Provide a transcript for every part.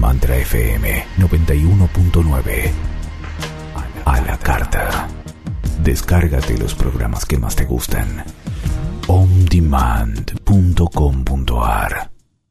Mantra FM 91.9. A la carta. Descárgate los programas que más te gustan. ondemand.com.ar.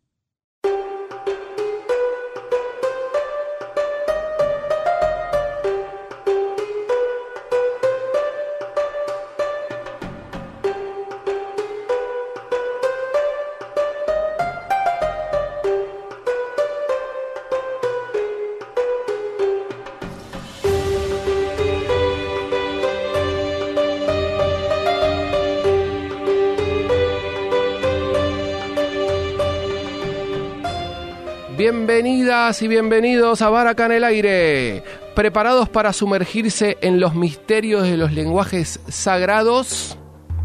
Bienvenidas y bienvenidos a Baraka en el Aire, preparados para sumergirse en los misterios de los lenguajes sagrados.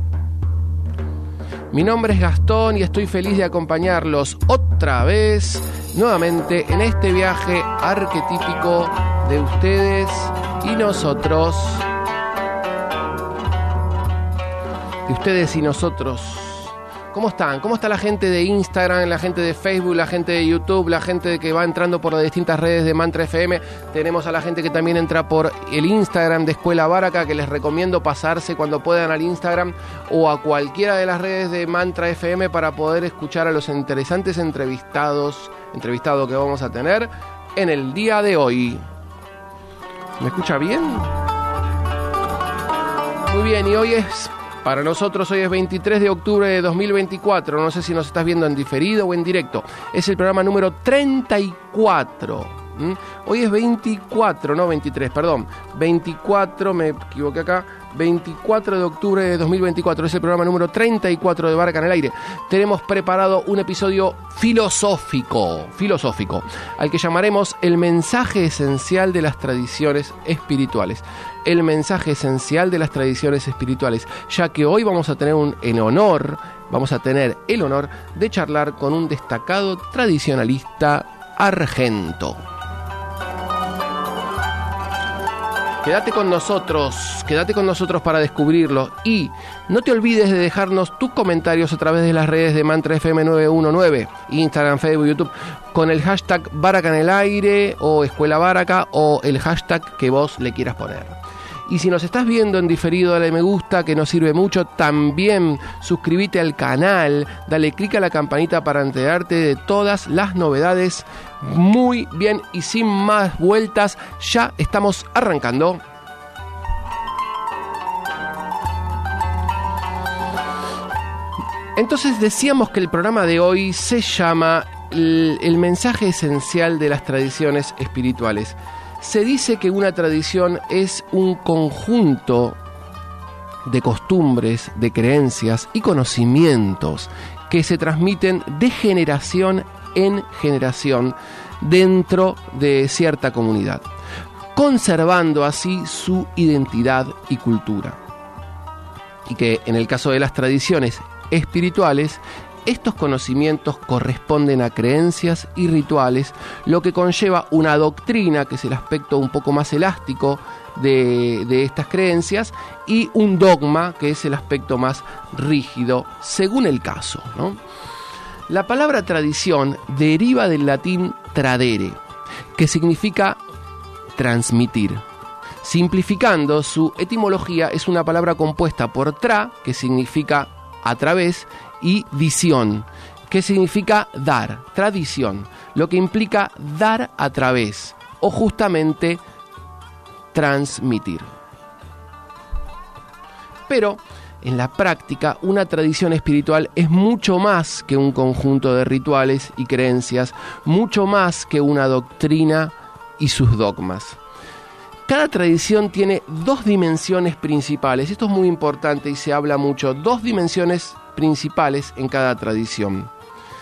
Mi nombre es Gastón y estoy feliz de acompañarlos otra vez, nuevamente, en este viaje arquetípico de ustedes y nosotros. De ustedes y nosotros. ¿Cómo están? ¿Cómo está la gente de Instagram, la gente de Facebook, la gente de YouTube, la gente que va entrando por las distintas redes de Mantra FM? Tenemos a la gente que también entra por el Instagram de Escuela Baraka, que les recomiendo pasarse cuando puedan al Instagram o a cualquiera de las redes de Mantra FM para poder escuchar a los interesantes entrevistados que vamos a tener en el día de hoy. ¿Me escucha bien? Muy bien, y para nosotros hoy es 23 de octubre de 2024, no sé si nos estás viendo en diferido o en directo. Es el programa número 34. Hoy es 24, no 23, perdón. 24, me equivoqué acá. 24 de octubre de 2024, es el programa número 34 de Baraka en el Aire. Tenemos preparado un episodio filosófico, al que llamaremos el mensaje esencial de las tradiciones espirituales. El mensaje esencial de las tradiciones espirituales, ya que hoy vamos a tener el honor de charlar con un destacado tradicionalista argento. Quédate con nosotros para descubrirlo y no te olvides de dejarnos tus comentarios a través de las redes de Mantra FM 919, Instagram, Facebook, YouTube, con el hashtag Baraka en el Aire o Escuela Baraka o el hashtag que vos le quieras poner. Y si nos estás viendo en diferido, dale me gusta, que nos sirve mucho. También suscríbete al canal, dale clic a la campanita para enterarte de todas las novedades. Muy bien, y sin más vueltas, ya estamos arrancando. Entonces decíamos que el programa de hoy se llama el mensaje esencial de las tradiciones espirituales. Se dice que una tradición es un conjunto de costumbres, de creencias y conocimientos que se transmiten de generación en generación dentro de cierta comunidad, conservando así su identidad y cultura. Y que en el caso de las tradiciones espirituales, estos conocimientos corresponden a creencias y rituales, lo que conlleva una doctrina, que es el aspecto un poco más elástico de estas creencias, y un dogma, que es el aspecto más rígido, según el caso, ¿no? La palabra tradición deriva del latín tradere, que significa transmitir. Simplificando, su etimología es una palabra compuesta por tra, que significa a través, y dición, que significa dar, tradición, lo que implica dar a través, o justamente transmitir. Pero en la práctica, una tradición espiritual es mucho más que un conjunto de rituales y creencias, mucho más que una doctrina y sus dogmas. Cada tradición tiene dos dimensiones principales. Esto es muy importante y se habla mucho. Dos dimensiones principales en cada tradición.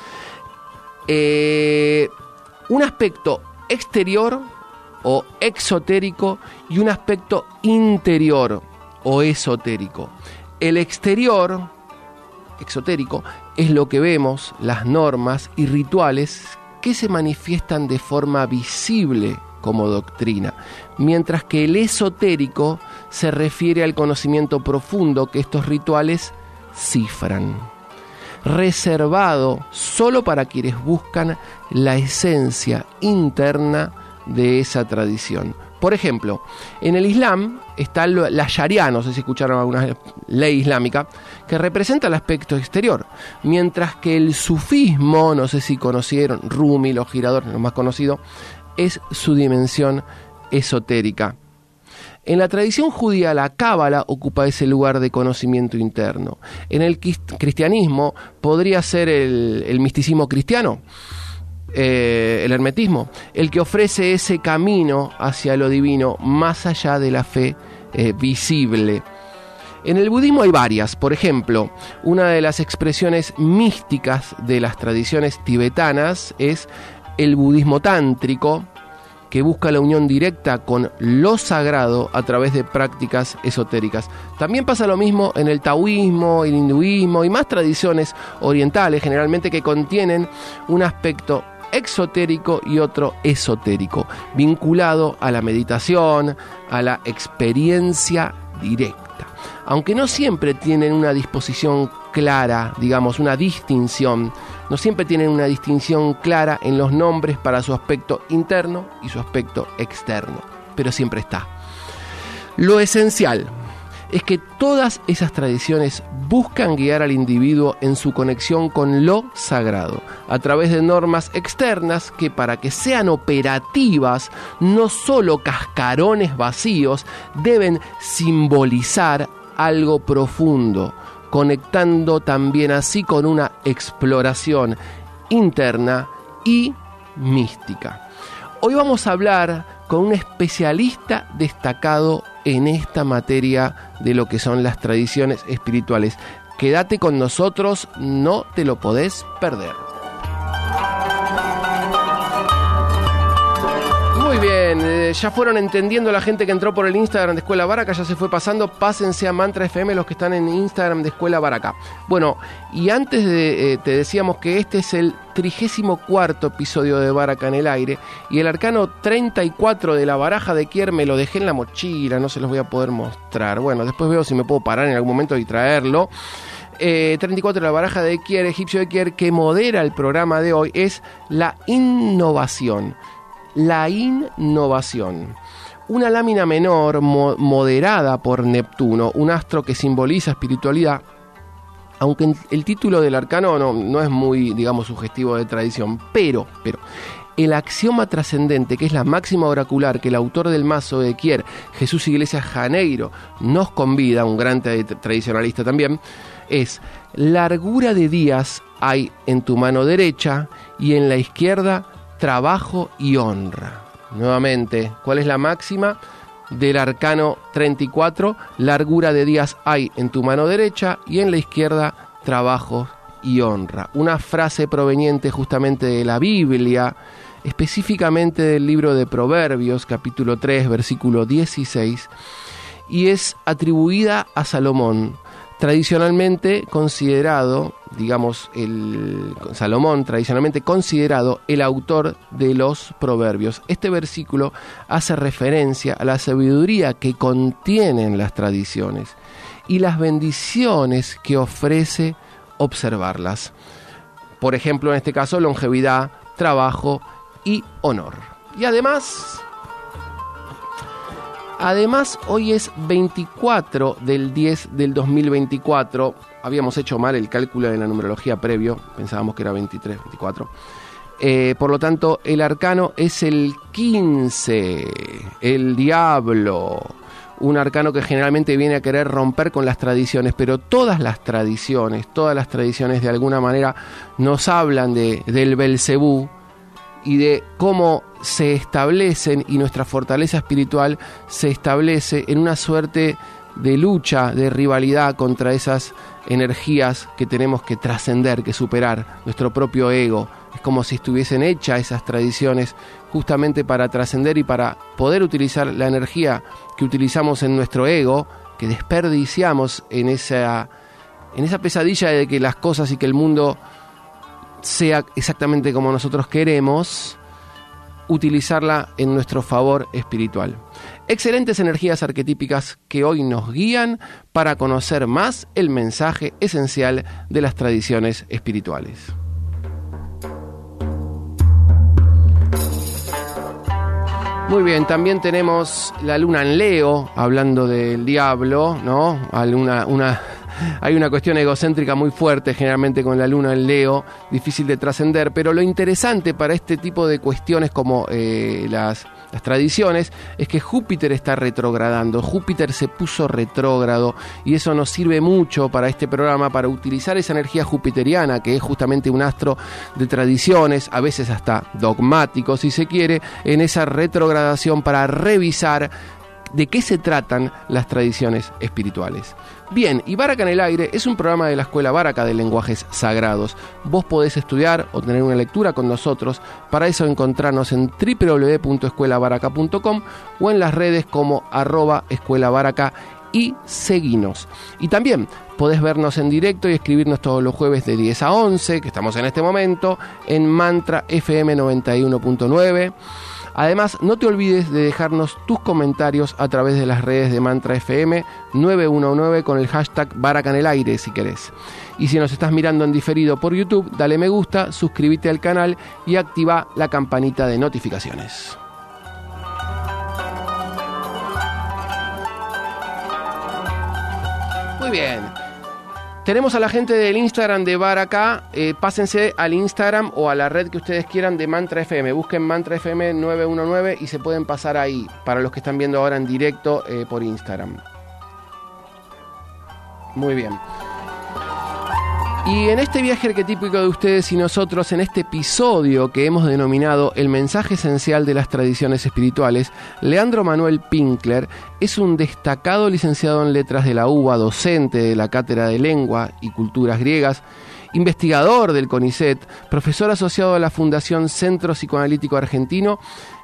Un aspecto exterior o exotérico y un aspecto interior o esotérico. El exterior, exotérico, es lo que vemos, las normas y rituales que se manifiestan de forma visible como doctrina, mientras que el esotérico se refiere al conocimiento profundo que estos rituales cifran. reservado solo para quienes buscan la esencia interna de esa tradición. Por ejemplo, en el Islam está la Sharia, no sé si escucharon alguna ley islámica, que representa el aspecto exterior, mientras que el sufismo, no sé si conocieron, Rumi, los giradores, lo más conocido, es su dimensión esotérica. En la tradición judía, la cábala ocupa ese lugar de conocimiento interno. En el cristianismo podría ser el misticismo cristiano, el hermetismo, el que ofrece ese camino hacia lo divino más allá de la fe visible. En el budismo hay varias. Por ejemplo, una de las expresiones místicas de las tradiciones tibetanas es el budismo tántrico, que busca la unión directa con lo sagrado a través de prácticas esotéricas. También pasa lo mismo en el taoísmo, el hinduismo y más tradiciones orientales, generalmente que contienen un aspecto exotérico y otro esotérico, vinculado a la meditación, a la experiencia directa. Aunque no siempre tienen una disposición clara, digamos, una distinción, no siempre tienen una distinción clara en los nombres para su aspecto interno y su aspecto externo, pero siempre está. Lo esencial es que todas esas tradiciones buscan guiar al individuo en su conexión con lo sagrado, a través de normas externas que, para que sean operativas, no solo cascarones vacíos, deben simbolizar algo profundo, conectando también así con una exploración interna y mística. Hoy vamos a hablar con un especialista destacado en esta materia de lo que son las tradiciones espirituales. Quédate con nosotros, no te lo podés perder. Muy bien, ya fueron entendiendo la gente que entró por el Instagram de Escuela Baraka, ya se fue pasando. Pásense a Mantra FM los que están en Instagram de Escuela Baraka. Bueno, y antes te decíamos que este es el 34º episodio de Baraka en el aire, y el arcano 34 de la baraja de Kier me lo dejé en la mochila, no se los voy a poder mostrar. Bueno, después veo si me puedo parar en algún momento y traerlo. 34 de la baraja de Kier, egipcio de Kier, que modera el programa de hoy, es la innovación. La innovación. Una lámina menor moderada por Neptuno, un astro que simboliza espiritualidad, aunque el título del arcano no es muy, digamos, sugestivo de tradición, pero el axioma trascendente, que es la máxima oracular que el autor del mazo de Kier, Jesús Iglesias Janeiro, nos convida, un gran tradicionalista también, es: largura de días hay en tu mano derecha y en la izquierda trabajo y honra. Nuevamente, ¿cuál es la máxima del arcano 34? Largura de días hay en tu mano derecha y en la izquierda trabajo y honra. Una frase proveniente justamente de la Biblia, específicamente del libro de Proverbios, capítulo 3, versículo 16, y es atribuida a Salomón, tradicionalmente considerado, digamos, Salomón tradicionalmente considerado el autor de los proverbios. Este versículo hace referencia a la sabiduría que contienen las tradiciones y las bendiciones que ofrece observarlas. Por ejemplo, en este caso, longevidad, trabajo y honor. Y además, hoy es 24 del 10 del 2024. Habíamos hecho mal el cálculo de la numerología previo. Pensábamos que era 23, 24. Por lo tanto, el arcano es el 15, el diablo. Un arcano que generalmente viene a querer romper con las tradiciones, pero todas las tradiciones de alguna manera nos hablan del Belcebú y de cómo se establecen, y nuestra fortaleza espiritual se establece en una suerte de lucha, de rivalidad contra esas energías que tenemos que trascender, que superar, nuestro propio ego. Es como si estuviesen hechas esas tradiciones justamente para trascender y para poder utilizar la energía que utilizamos en nuestro ego, que desperdiciamos en esa pesadilla de que las cosas y que el mundo sea exactamente como nosotros queremos, utilizarla en nuestro favor espiritual. Excelentes energías arquetípicas que hoy nos guían para conocer más el mensaje esencial de las tradiciones espirituales. Muy bien, también tenemos la luna en Leo, hablando del diablo, ¿no? Hay una cuestión egocéntrica muy fuerte generalmente con la luna en Leo, difícil de trascender, pero lo interesante para este tipo de cuestiones como las tradiciones es que Júpiter está retrogradando. Júpiter se puso retrógrado y eso nos sirve mucho para este programa, para utilizar esa energía jupiteriana, que es justamente un astro de tradiciones, a veces hasta dogmático si se quiere, en esa retrogradación para revisar de qué se tratan las tradiciones espirituales. Bien, y Baraka en el Aire es un programa de la Escuela Baraka de Lenguajes Sagrados. Vos podés estudiar o tener una lectura con nosotros. Para eso encontrarnos en www.escuelabaraka.com o en las redes como @escuelabaraka y seguinos. Y también podés vernos en directo y escribirnos todos los jueves de 10 a 11, que estamos en este momento, en Mantra FM 91.9. Además, no te olvides de dejarnos tus comentarios a través de las redes de Mantra FM 919 con el hashtag Baraka en el Aire si querés. Y si nos estás mirando en diferido por YouTube, dale me gusta, suscríbete al canal y activa la campanita de notificaciones. Muy bien. Tenemos a la gente del Instagram de Baraka. Pásense al Instagram o a la red que ustedes quieran de Mantra FM. Busquen Mantra FM 919 y se pueden pasar ahí para los que están viendo ahora en directo por Instagram. Muy bien. Y en este viaje arquetípico de ustedes y nosotros, en este episodio que hemos denominado El mensaje esencial de las tradiciones espirituales, Leandro Manuel Pinkler es un destacado licenciado en Letras de la UBA, docente de la Cátedra de Lengua y Culturas Griegas, investigador del CONICET, profesor asociado a la Fundación Centro Psicoanalítico Argentino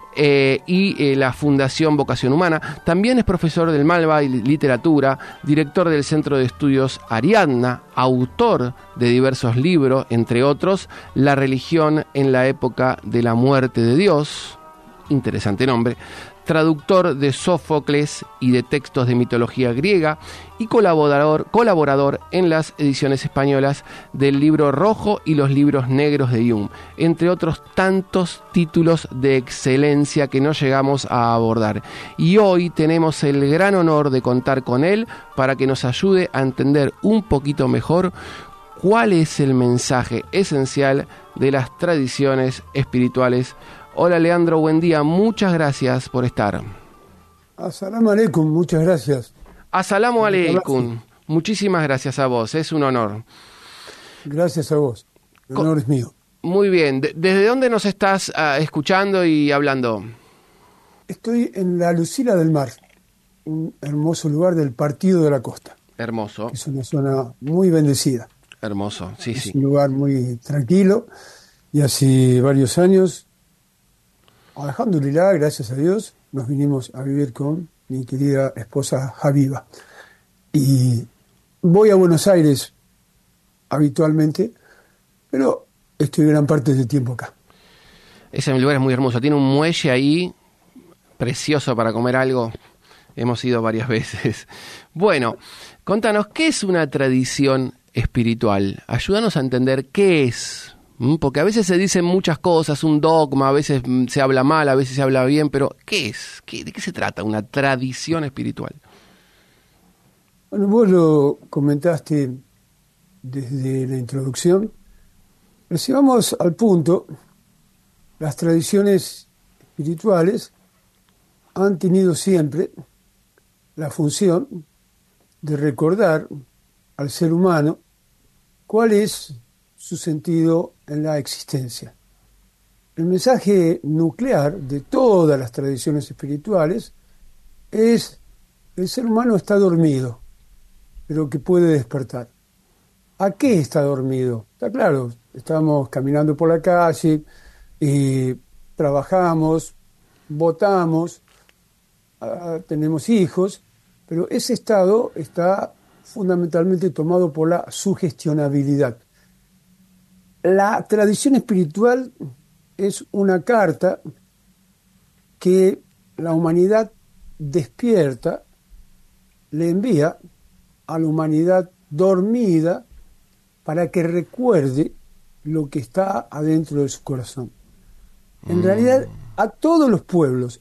y la Fundación Vocación Humana. También es profesor del Malva y Literatura, director del Centro de Estudios Ariadna, autor de diversos libros, entre otros La religión en la época de la muerte de Dios, interesante nombre, traductor de Sófocles y de textos de mitología griega y colaborador en las ediciones españolas del Libro Rojo y los Libros Negros de Jung, entre otros tantos títulos de excelencia que no llegamos a abordar. Y hoy tenemos el gran honor de contar con él para que nos ayude a entender un poquito mejor cuál es el mensaje esencial de las tradiciones espirituales. Hola Leandro, buen día, muchas gracias por estar. Asalamu alaikum, muchas gracias. Asalamu alaikum, muchísimas gracias a vos, es un honor. Gracias a vos, el honor es mío. Muy bien, ¿desde dónde nos estás escuchando y hablando? Estoy en la Lucila del Mar, un hermoso lugar del Partido de la Costa. Hermoso. Es una zona muy bendecida. Hermoso, sí, sí. Es un lugar muy tranquilo y hace varios años, alhamdulillah, gracias a Dios, nos vinimos a vivir con mi querida esposa Habiba. Y voy a Buenos Aires habitualmente, pero estoy gran parte del tiempo acá. Ese lugar es muy hermoso, tiene un muelle ahí precioso para comer algo. Hemos ido varias veces. Bueno, contanos, ¿qué es una tradición espiritual? Ayúdanos a entender qué es. Porque a veces se dicen muchas cosas, un dogma, a veces se habla mal, a veces se habla bien, pero ¿qué es? ¿De qué se trata una tradición espiritual? Bueno, vos lo comentaste desde la introducción, pero si vamos al punto, las tradiciones espirituales han tenido siempre la función de recordar al ser humano cuál es su sentido en la existencia. El mensaje nuclear de todas las tradiciones espirituales es: el ser humano está dormido, pero que puede despertar. ¿A qué está dormido? Está claro, estamos caminando por la calle, trabajamos, votamos, tenemos hijos, pero ese estado está fundamentalmente tomado por la sugestionabilidad. La tradición espiritual es una carta que la humanidad despierta, le envía a la humanidad dormida para que recuerde lo que está adentro de su corazón. En realidad, a todos los pueblos,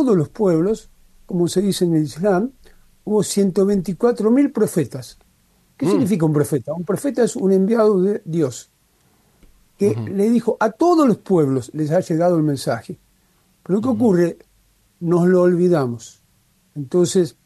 como se dice en el Islam, hubo 124.000 profetas. ¿Qué significa un profeta? Un profeta es un enviado de Dios, que le dijo a todos los pueblos les ha llegado el mensaje. Pero ¿qué ocurre? Nos lo olvidamos. Entonces,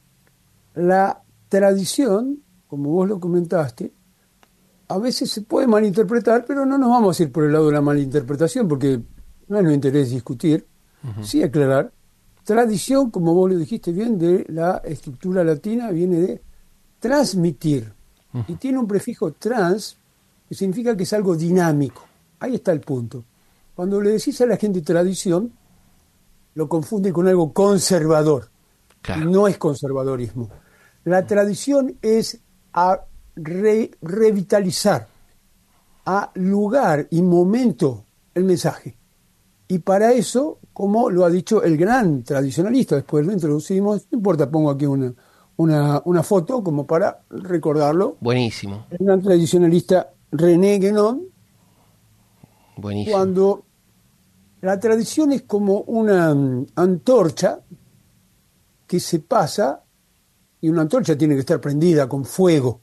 la tradición, como vos lo comentaste, a veces se puede malinterpretar, pero no nos vamos a ir por el lado de la malinterpretación, porque no es nuestro interés discutir, sí aclarar. Tradición, como vos lo dijiste bien, de la estructura latina, viene de transmitir. Y tiene un prefijo trans, que significa que es algo dinámico. Ahí está el punto. Cuando le decís a la gente tradición, lo confunde con algo conservador. Claro. Y no es conservadorismo. La tradición es a revitalizar, a lugar y momento el mensaje. Y para eso, como lo ha dicho el gran tradicionalista, después lo introducimos, no importa, pongo aquí una foto como para recordarlo. Buenísimo. El gran tradicionalista René Guénon. Buenísimo. Cuando la tradición es como una antorcha que se pasa, y una antorcha tiene que estar prendida con fuego.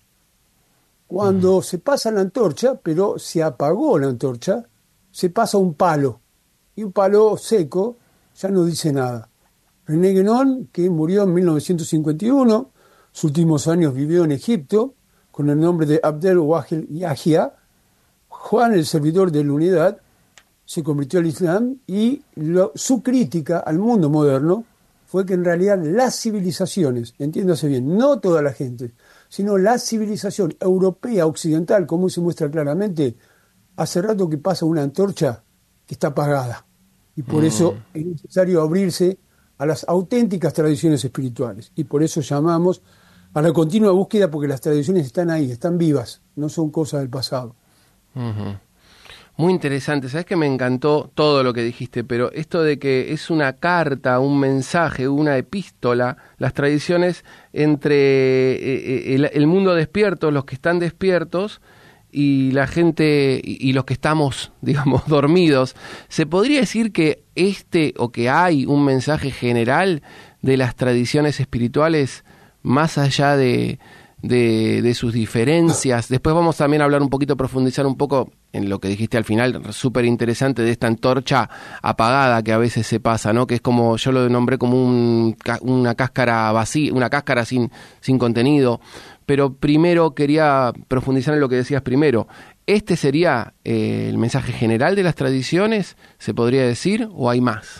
Cuando se pasa la antorcha, pero se apagó la antorcha, se pasa un palo. Y un palo seco ya no dice nada. René Guénon, que murió en 1951, sus últimos años vivió en Egipto, con el nombre de Abdel Wahid Yahya, Juan el servidor de la unidad, se convirtió al Islam y su crítica al mundo moderno fue que en realidad las civilizaciones, entiéndase bien, no toda la gente, sino la civilización europea occidental, como se muestra claramente, hace rato que pasa una antorcha que está apagada. Y por eso es necesario abrirse a las auténticas tradiciones espirituales. Y por eso llamamos a la continua búsqueda, porque las tradiciones están ahí, están vivas, no son cosas del pasado. Muy interesante, sabes que me encantó todo lo que dijiste, pero esto de que es una carta, un mensaje, una epístola, las tradiciones entre el mundo despierto, los que están despiertos, y la gente y los que estamos, digamos, dormidos. ¿Se podría decir que que hay un mensaje general de las tradiciones espirituales más allá de sus diferencias? Después vamos también a hablar un poquito, profundizar un poco en lo que dijiste al final, súper interesante, de esta antorcha apagada que a veces se pasa, ¿no? Que es como, yo lo nombré como una cáscara vacía, una cáscara sin contenido. Pero primero quería profundizar en lo que decías primero. ¿Este sería el mensaje general de las tradiciones, se podría decir, o hay más?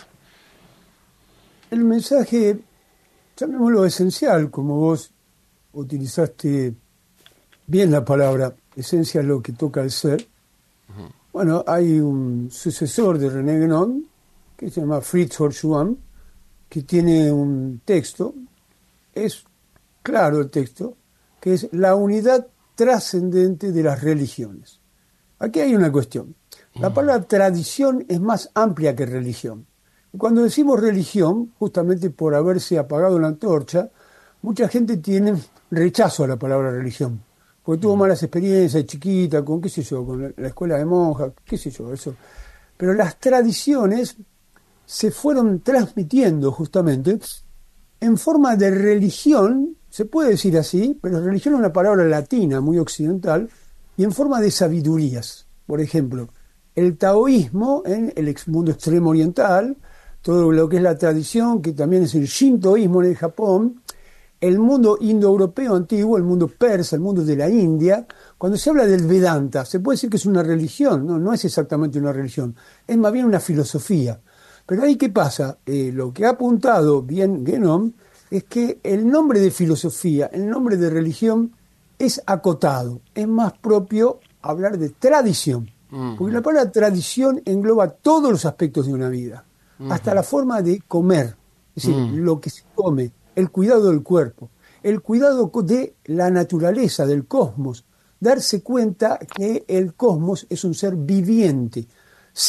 El mensaje, llamémoslo esencial, como vos utilizaste bien la palabra, esencia es lo que toca al ser. Bueno, hay un sucesor de René Guénon, que se llama Fritz Horstmann, que tiene un texto, es claro el texto, que es la unidad trascendente de las religiones. Aquí hay una cuestión. La palabra tradición es más amplia que religión. Cuando decimos religión, justamente por haberse apagado la antorcha, mucha gente tiene rechazo a la palabra religión, porque tuvo malas experiencias chiquita, con qué sé yo, con la escuela de monjas, qué sé yo, eso. Pero las tradiciones se fueron transmitiendo justamente en forma de religión, se puede decir así, pero religión es una palabra latina, muy occidental, y en forma de sabidurías. Por ejemplo, el taoísmo en el mundo extremo oriental, todo lo que es la tradición, que también es el shintoísmo en el Japón, el mundo indoeuropeo antiguo, el mundo persa, el mundo de la India. Cuando se habla del Vedanta, se puede decir que es una religión, no es exactamente una religión, es más bien una filosofía. Pero ahí, ¿qué pasa? Lo que ha apuntado bien Guénon es que el nombre de filosofía, el nombre de religión es acotado, es más propio hablar de tradición, porque la palabra tradición engloba todos los aspectos de una vida, hasta la forma de comer, es decir, lo que se come, el cuidado del cuerpo, el cuidado de la naturaleza, del cosmos, darse cuenta que el cosmos es un ser viviente,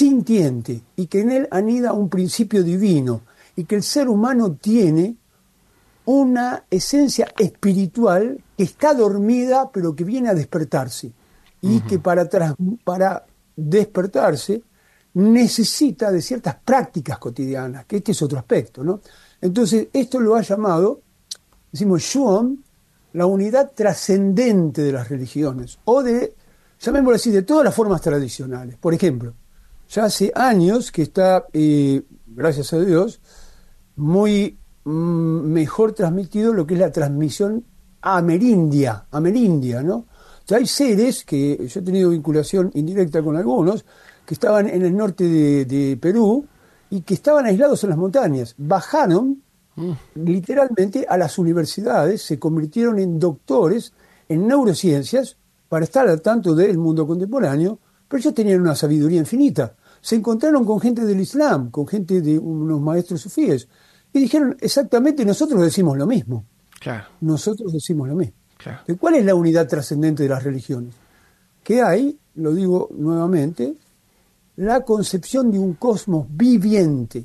sintiente, y que en él anida un principio divino, y que el ser humano tiene una esencia espiritual que está dormida pero que viene a despertarse y que para despertarse necesita de ciertas prácticas cotidianas, que este es otro aspecto, ¿no? Entonces esto lo ha llamado, decimos, Shuon, la unidad trascendente de las religiones, o de, llamémoslo así, de todas las formas tradicionales. Por ejemplo, ya hace años que está, gracias a Dios, muy mejor transmitido lo que es la transmisión amerindia, ¿no? Ya hay seres que yo he tenido vinculación indirecta con algunos que estaban en el norte de Perú y que estaban aislados en las montañas. Bajaron literalmente a las universidades, se convirtieron en doctores en neurociencias para estar al tanto del mundo contemporáneo, pero ellos tenían una sabiduría infinita. Se encontraron con gente del Islam, con gente de unos maestros sufíes, y dijeron exactamente, nosotros decimos lo mismo. Claro. Nosotros decimos lo mismo. Claro. ¿Cuál es la unidad trascendente de las religiones? Que hay, lo digo nuevamente, la concepción de un cosmos viviente.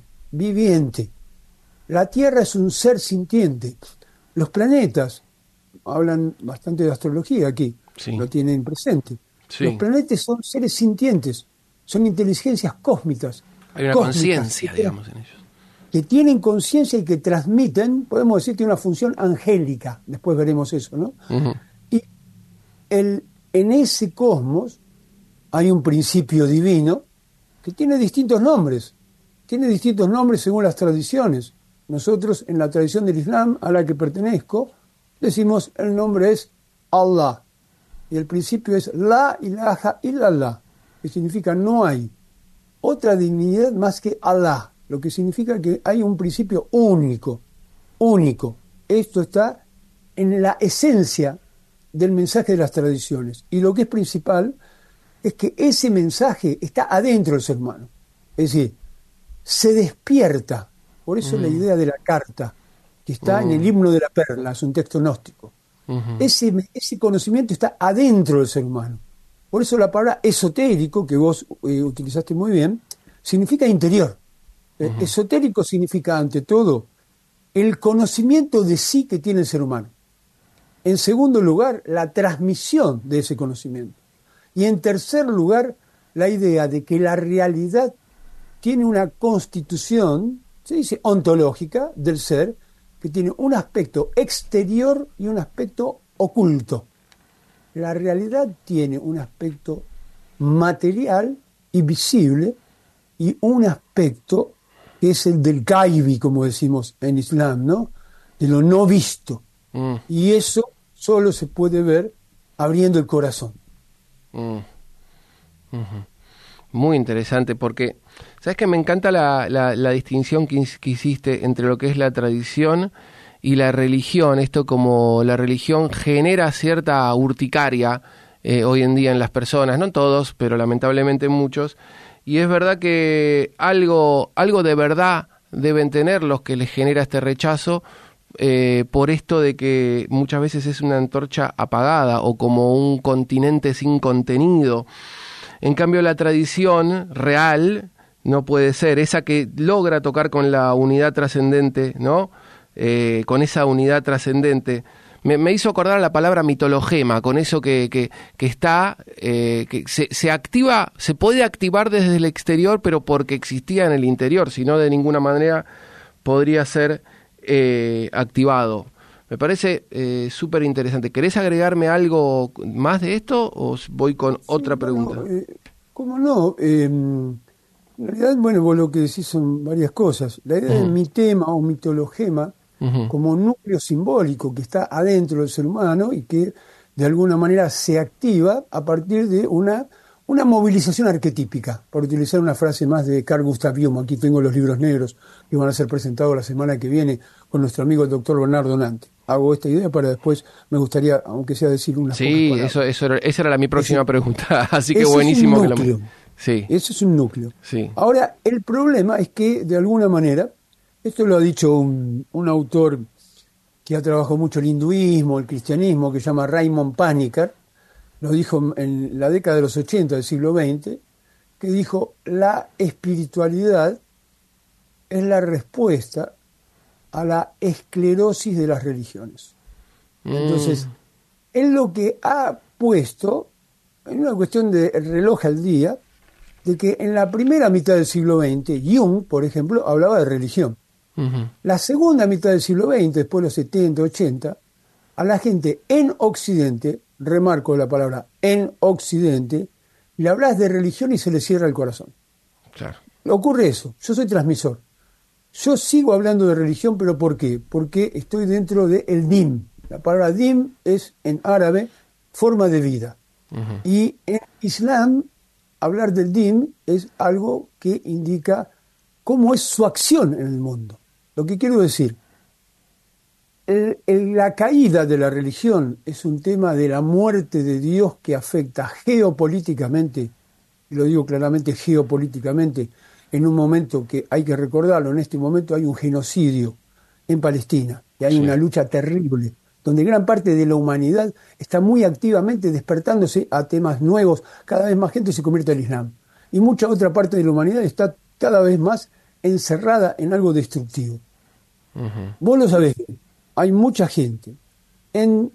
La Tierra es un ser sintiente. Los planetas, hablan bastante de astrología aquí, Sí. lo tienen presente. Sí. Los planetas son seres sintientes, son inteligencias cósmicas. Hay una conciencia, digamos, en ellos. Que tienen conciencia y que transmiten, podemos decir, tiene una función angélica, después veremos eso, ¿no? Uh-huh. Y en ese cosmos hay un principio divino que tiene distintos nombres según las tradiciones. Nosotros, en la tradición del Islam a la que pertenezco, decimos el nombre es Allah, y el principio es La ilaha illallah, que significa no hay otra divinidad más que Allah, lo que significa que hay un principio único. Esto está en la esencia del mensaje de las tradiciones. Y lo que es principal es que ese mensaje está adentro del ser humano. Es decir, se despierta. Por eso la idea de la carta, que está en el himno de la perla, es un texto gnóstico. Ese conocimiento está adentro del ser humano. Por eso la palabra esotérico, que vos utilizaste muy bien, significa interior. Esotérico significa, ante todo, el conocimiento de sí que tiene el ser humano. En segundo lugar, la transmisión de ese conocimiento. Y en tercer lugar, la idea de que la realidad tiene una constitución, se dice ontológica, del ser, que tiene un aspecto exterior y un aspecto oculto. La realidad tiene un aspecto material y visible y un aspecto que es el del gaibi, como decimos en Islam, ¿no? De lo no visto. Y eso solo se puede ver abriendo el corazón. Muy interesante, porque sabes que me encanta la distinción que hiciste entre lo que es la tradición y la religión. Esto, como la religión genera cierta urticaria hoy en día en las personas, no en todos, pero lamentablemente en muchos. Y es verdad que algo de verdad deben tener los que les genera este rechazo, por esto de que muchas veces es una antorcha apagada o como un continente sin contenido. En cambio, la tradición real no puede ser esa que logra tocar con la unidad trascendente, ¿no? Con esa unidad trascendente. Me hizo acordar la palabra mitologema, con eso que está, que se activa, se puede activar desde el exterior, pero porque existía en el interior, si no de ninguna manera podría ser activado. Me parece súper interesante. ¿Querés agregarme algo más de esto o voy con otra pregunta? ¿Cómo no? En realidad, bueno, vos lo que decís son varias cosas. La idea del mitema o mitologema como núcleo simbólico que está adentro del ser humano y que de alguna manera se activa a partir de una movilización arquetípica, por utilizar una frase más de Carl Gustav Jung. Aquí tengo los libros negros que van a ser presentados la semana que viene con nuestro amigo el doctor Bernardo Nante. Hago esta idea para después, me gustaría, aunque sea decir unas pocas palabras. Esa era mi próxima pregunta, así que buenísimo que lo... Sí. Eso es un núcleo. Sí. Ahora, el problema es que, de alguna manera, esto lo ha dicho un autor que ha trabajado mucho el hinduismo, el cristianismo, que se llama Raymond Panikkar, lo dijo en la década de los 80 del siglo XX, que dijo: la espiritualidad es la respuesta a la esclerosis de las religiones. Entonces, él lo que ha puesto, en una cuestión de reloj al día, de que en la primera mitad del siglo XX, Jung, por ejemplo, hablaba de religión. La segunda mitad del siglo XX, después de los 70, 80, a la gente en Occidente, remarco la palabra en Occidente, le hablas de religión y se le cierra el corazón. Claro. Ocurre eso, yo soy transmisor. Yo sigo hablando de religión, pero ¿por qué? Porque estoy dentro del din. La palabra din es, en árabe, forma de vida. Y en Islam, hablar del din es algo que indica cómo es su acción en el mundo. Lo que quiero decir, la caída de la religión es un tema de la muerte de Dios que afecta geopolíticamente, y lo digo claramente geopolíticamente, en un momento que hay que recordarlo, en este momento hay un genocidio en Palestina, y hay una lucha terrible, donde gran parte de la humanidad está muy activamente despertándose a temas nuevos, cada vez más gente se convierte al Islam, y mucha otra parte de la humanidad está cada vez más encerrada en algo destructivo. Vos lo sabés, hay mucha gente en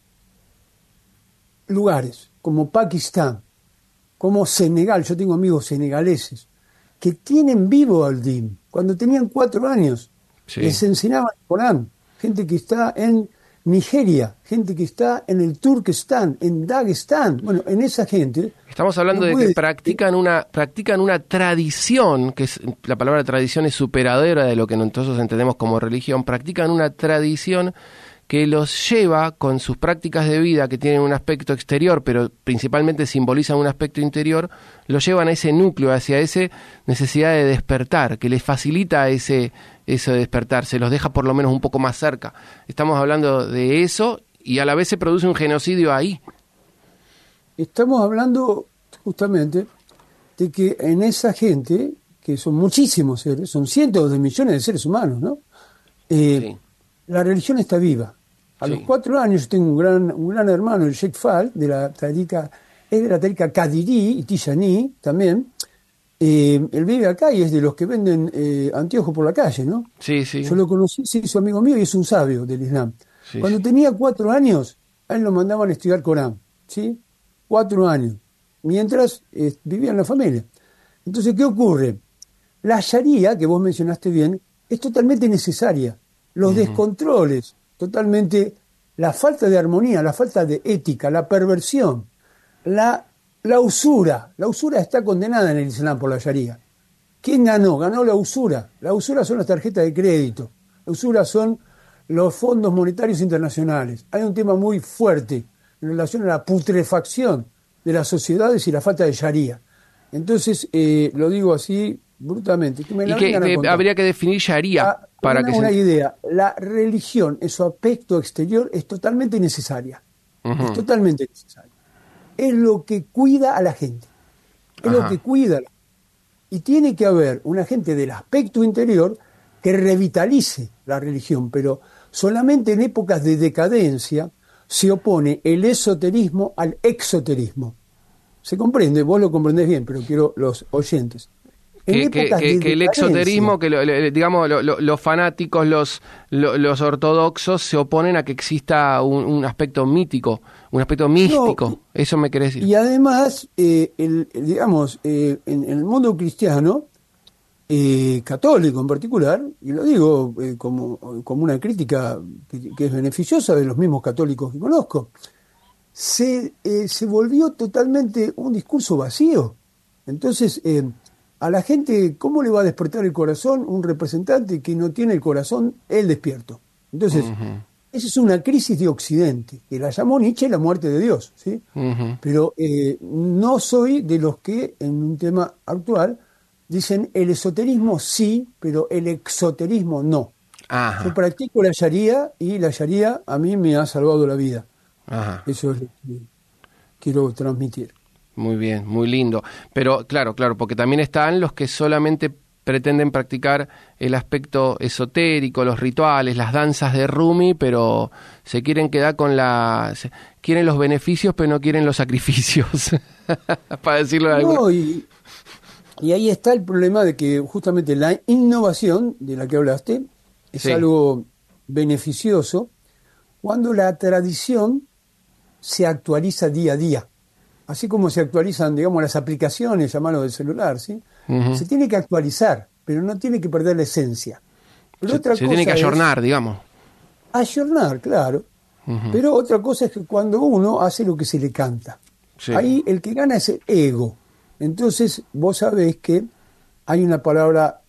lugares como Pakistán, como Senegal, yo tengo amigos senegaleses, que tienen vivo al din. Cuando tenían 4 años, les enseñaban el Corán. Gente que está en Nigeria, gente que está en el Turquestán, en Dagestán. Bueno, en esa gente... Estamos hablando de que practican una tradición, que es, la palabra tradición es superadora de lo que nosotros entendemos como religión, practican una tradición que los lleva con sus prácticas de vida que tienen un aspecto exterior, pero principalmente simbolizan un aspecto interior, los llevan a ese núcleo, hacia esa necesidad de despertar, que les facilita eso de despertar, se los deja por lo menos un poco más cerca. Estamos hablando de eso y a la vez se produce un genocidio ahí. Estamos hablando justamente de que en esa gente, que son muchísimos seres, son cientos de millones de seres humanos, ¿no? La religión está viva. A los 4 años yo tengo un gran hermano, el Sheikh Fal, de la tarika Qadiri y Tijani también. Él vive acá y es de los que venden anteojos por la calle, ¿no? Sí, sí. Yo lo conocí, sí, su amigo mío, y es un sabio del Islam. Sí, Cuando tenía 4 años, a él lo mandaban a estudiar Corán, ¿sí? 4 años, mientras vivía en la familia. Entonces, ¿qué ocurre? La Sharia, que vos mencionaste bien, es totalmente necesaria. Los descontroles, totalmente, la falta de armonía, la falta de ética, la perversión, la usura. La usura está condenada en el Islam por la Sharia. ¿Quién ganó? Ganó la usura. La usura son las tarjetas de crédito. La usura son los fondos monetarios internacionales. Hay un tema muy fuerte en relación a la putrefacción de las sociedades y la falta de Sharia. Entonces, lo digo así brutalmente. Habría que definir Sharia para que una idea. La religión en su aspecto exterior es totalmente necesaria. Es totalmente necesaria. Es lo que cuida a la gente. Es lo que cuida. Y tiene que haber una gente del aspecto interior que revitalice la religión, pero solamente en épocas de decadencia se opone el esoterismo al exoterismo. ¿Se comprende? Vos lo comprendés bien, pero quiero los oyentes. Que el exoterismo, digamos, los fanáticos, los ortodoxos se oponen a que exista un aspecto mítico, un aspecto místico. No, eso me querés decir. Y además, digamos, en el mundo cristiano, católico en particular, y lo digo como una crítica que es beneficiosa de los mismos católicos que conozco, se volvió totalmente un discurso vacío. Entonces, a la gente, ¿cómo le va a despertar el corazón un representante que no tiene el corazón él despierto? Entonces, esa es una crisis de Occidente, que la llamó Nietzsche la muerte de Dios, ¿sí? Pero no soy de los que, en un tema actual, dicen el esoterismo sí, pero el exoterismo no. Yo practico la Sharia y la Sharia a mí me ha salvado la vida. Eso es lo que quiero transmitir. Muy bien, muy lindo. Pero claro, porque también están los que solamente pretenden practicar el aspecto esotérico, los rituales, las danzas de Rumi, pero se quieren quedar con quieren los beneficios, pero no quieren los sacrificios, para decirlo de alguna manera. Y ahí está el problema de que justamente la innovación de la que hablaste es Sí. algo beneficioso cuando la tradición se actualiza día a día. Así como se actualizan, digamos, las aplicaciones, llamarlo del celular, ¿sí? Ujú. Se tiene que actualizar, pero no tiene que perder la esencia. Pero otra Se tiene que cosa es ayornar, digamos. ayornar, claro. Ujú. Pero otra cosa es que cuando uno hace lo que se le canta. Sí. Ahí el que gana es el ego. Entonces vos sabés que hay una palabra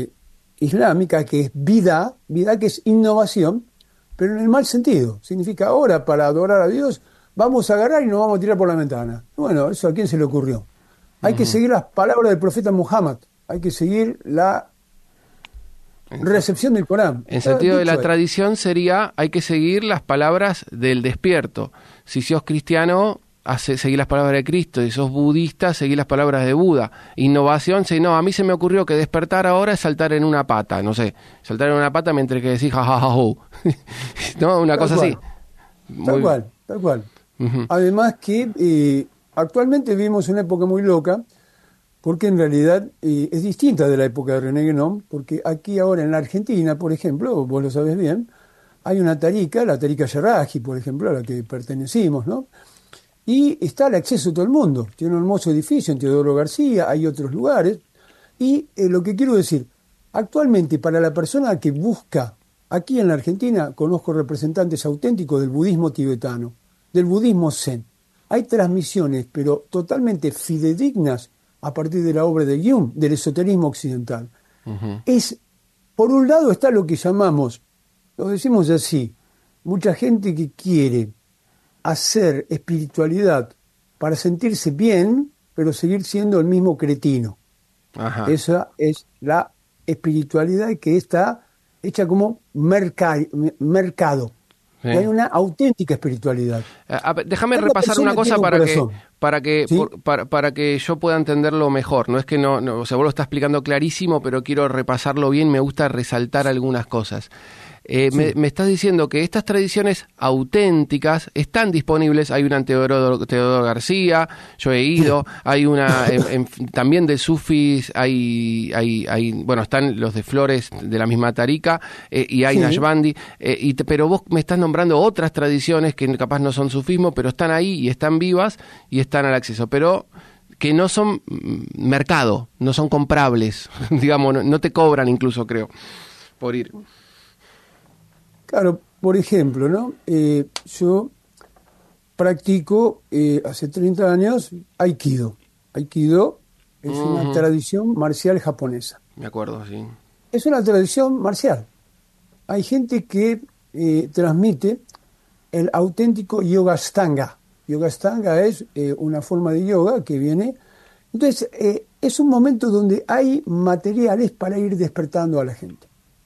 islámica que es vida que es innovación, pero en el mal sentido. Significa ahora para adorar a Dios vamos a agarrar y nos vamos a tirar por la ventana. Bueno, ¿eso a quién se le ocurrió? Hay que seguir las palabras del profeta Muhammad, hay que seguir la recepción del Corán. En Está sentido de la dicho ahí. tradición sería, hay que seguir las palabras del despierto. Si sos cristiano, seguir las palabras de Cristo. Si sos budista, seguir las palabras de Buda. Innovación, no, a mí se me ocurrió que despertar ahora es saltar en una pata, no sé, saltar en una pata mientras que decís jajajajú. ¿No? Una Tal cosa cual. así. Tal cual, tal cual. Ujú. Además que actualmente vivimos una época muy loca, porque en realidad es distinta de la época de René Guénon, porque aquí ahora en la Argentina, por ejemplo, vos lo sabés bien, hay una tarica, la tarica Yerraji, por ejemplo, a la que pertenecimos, ¿no? Y está al acceso de todo el mundo. Tiene un hermoso edificio en Teodoro García, hay otros lugares. Y lo que quiero decir, actualmente para la persona que busca, aquí en la Argentina conozco representantes auténticos del budismo tibetano, del budismo zen. Hay transmisiones, pero totalmente fidedignas a partir de la obra de Jung, del esoterismo occidental. Ujú. Por un lado está lo que llamamos, lo decimos así, mucha gente que quiere hacer espiritualidad para sentirse bien, pero seguir siendo el mismo cretino. Ajá. Esa es la espiritualidad que está hecha como mercado. Sí. Y hay una auténtica espiritualidad. A ver, déjame Cada repasar persona una cosa tiene un corazón, ¿sí? para que yo pueda entenderlo mejor. No es que no, o sea, vos lo estás explicando clarísimo, pero quiero repasarlo bien. Me gusta resaltar algunas cosas. Sí. Me estás diciendo que estas tradiciones auténticas están disponibles. Hay una en Teodoro García, yo he ido. Hay una también de sufis. Bueno, están los de Flores de la misma Tarika y hay Sí. Nashbandi. Pero vos me estás nombrando otras tradiciones que capaz no son sufismo, pero están ahí y están vivas y están al acceso. Pero que no son mercado, no son comprables, digamos, no te cobran incluso, creo, por ir. Claro, por ejemplo, ¿no? Yo practico hace 30 años Aikido. Aikido es una tradición marcial japonesa. Me acuerdo, sí. Es una tradición marcial. Hay gente que transmite el auténtico yoga stanga. Yoga stanga es una forma de yoga que viene. Entonces, es un momento donde hay materiales para ir despertando a la gente.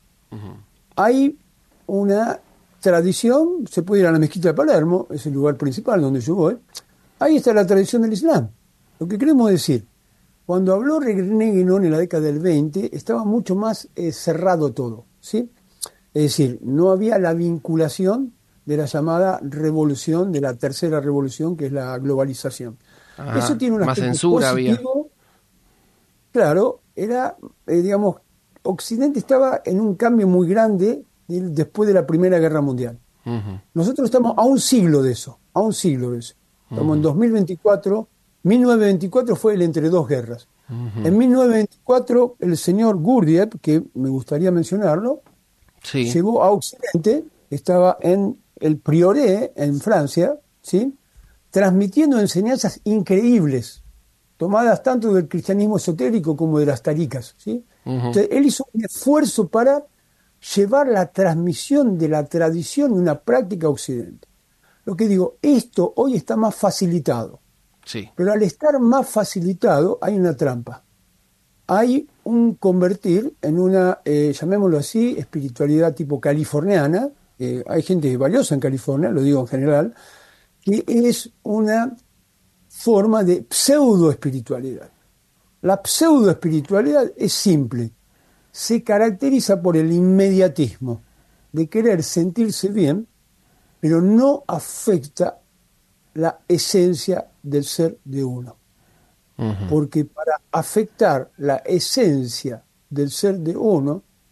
Hay una tradición, se puede ir a la mezquita de Palermo, es el lugar principal donde yo voy. Ahí está la tradición del Islam. Lo que queremos decir, cuando habló René Guénon en la década del 20, estaba mucho más cerrado todo, ¿sí? Es decir, no había la vinculación de la llamada revolución, de la tercera revolución, que es la globalización. Ajá, Eso tiene un más aspecto censura positivo. Claro, era, digamos, Occidente estaba en un cambio muy grande después de la Primera Guerra Mundial. Ujú. Nosotros estamos a un siglo de eso, a un siglo de eso. Estamos en 2024, 1924 fue el entre dos guerras. En 1924 el señor Gurdjieff, que me gustaría mencionarlo, Sí. llegó a Occidente, estaba en el Prieuré, en Francia, ¿sí? Transmitiendo enseñanzas increíbles, tomadas tanto del cristianismo esotérico como de las taricas, ¿sí? Entonces, él hizo un esfuerzo para llevar la transmisión de la tradición y una práctica a Occidente. Lo que digo, esto hoy está más facilitado, Sí. pero al estar más facilitado hay una trampa. Hay un convertir en una, llamémoslo así, espiritualidad tipo californiana. Hay gente valiosa en California, lo digo en general, que es una forma de pseudo-espiritualidad. La pseudo-espiritualidad es simple, se caracteriza por el inmediatismo, de querer sentirse bien, pero no afecta la esencia del ser de uno. Porque para afectar la esencia del ser de uno,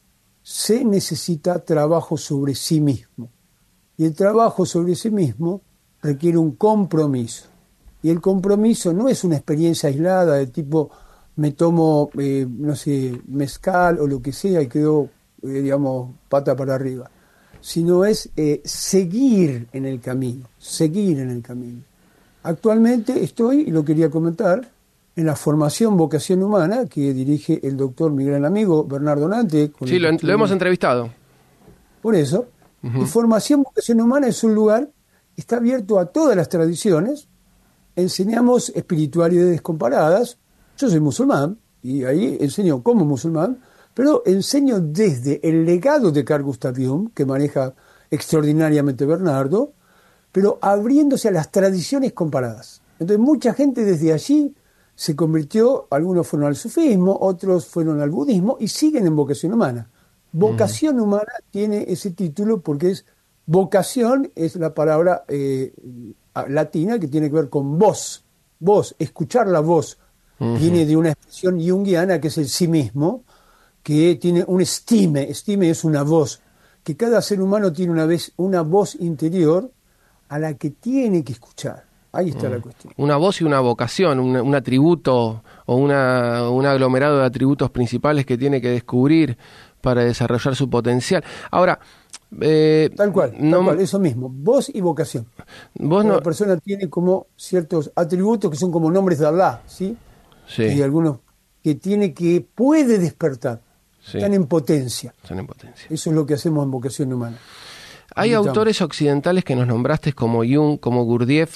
se necesita trabajo sobre sí mismo. Y el trabajo sobre sí mismo requiere un compromiso. Y el compromiso no es una experiencia aislada de tipo me tomo, no sé, mezcal o lo que sea y quedo, digamos, pata para arriba. Sino es seguir en el camino, seguir en el camino. Actualmente estoy, y lo quería comentar, en la formación Vocación Humana que dirige el doctor, mi gran amigo Bernardo Nante. Sí, lo hemos entrevistado. Por eso, y formación Vocación Humana es un lugar que está abierto a todas las tradiciones. Enseñamos espiritualidades comparadas. Yo soy musulmán y ahí enseño como musulmán, pero enseño desde el legado de Carl Gustav Jung, que maneja extraordinariamente Bernardo, pero abriéndose a las tradiciones comparadas. Entonces mucha gente desde allí se convirtió, algunos fueron al sufismo, otros fueron al budismo y siguen en Vocación Humana. Vocación Humana tiene ese título porque es vocación, es la palabra latina que tiene que ver con voz, escuchar la voz. Viene de una expresión junguiana que es el sí mismo, que tiene un estime es una voz, que cada ser humano tiene una voz interior a la que tiene que escuchar. Ahí está la cuestión. Una voz y una vocación, un atributo o un aglomerado de atributos principales que tiene que descubrir para desarrollar su potencial. Ahora, tal cual, eso mismo, voz y vocación. La persona tiene como ciertos atributos que son como nombres de Allah, ¿sí? Sí. Y algunos que puede despertar, sí. Están en potencia. Están en potencia. Eso es lo que hacemos en Vocación Humana. Hay autores occidentales que nos nombraste como Jung, como Gurdjieff,